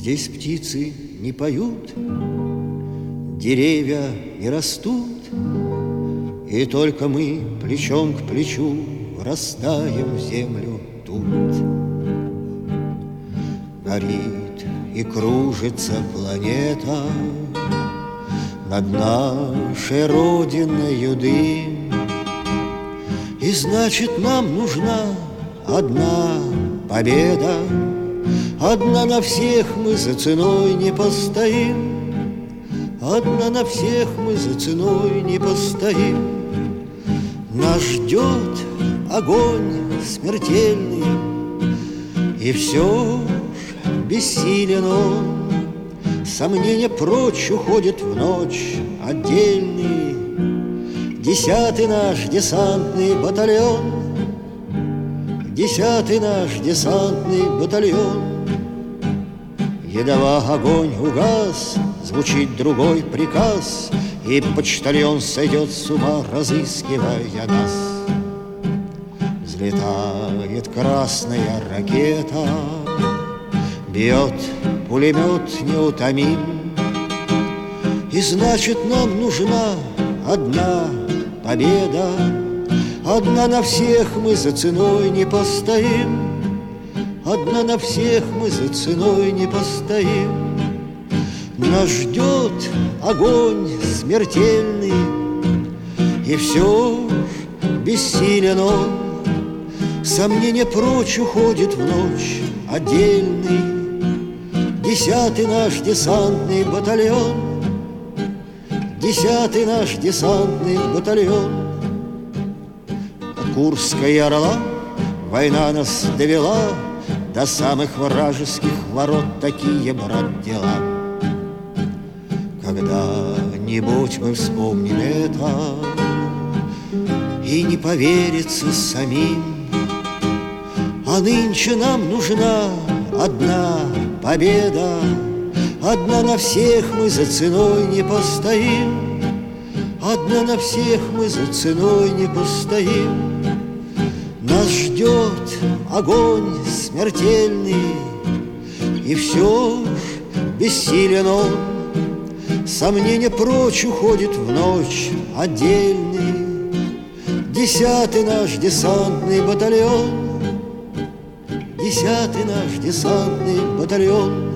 Здесь птицы не поют, деревья не растут, и только мы плечом к плечу растаем в землю тут. Горит и кружится планета над нашей родиною дым, и значит, нам нужна одна победа. Одна на всех мы за ценой не постоим, одна на всех мы за ценой не постоим. Нас ждет огонь смертельный, и все ж бессилен он. Сомнения прочь уходят в ночь отдельный 10-й наш десантный батальон, 10-й наш десантный батальон. Едва огонь угас, звучит другой приказ, и почтальон сойдет с ума, разыскивая нас. Взлетает красная ракета, бьет пулемет неутомим, и значит, нам нужна одна победа. Одна на всех мы за ценой не постоим, одна на всех мы за ценой не постоим. Нас ждет огонь смертельный, и все ж бессилен он. Сомнения прочь уходит в ночь отдельный 10-й наш десантный батальон, 10-й наш десантный батальон. От Курска и Орла война нас довела до самых вражеских ворот, такие, брат, дела. Когда-нибудь мы вспомним это, и не поверится самим. А нынче нам нужна одна победа. Одна на всех мы за ценой не постоим, одна на всех мы за ценой не постоим. Нас ждет огонь смертельный, и все ж бессилен он. Сомнения прочь уходит в ночь отдельный 10-й наш десантный батальон, 10-й наш десантный батальон.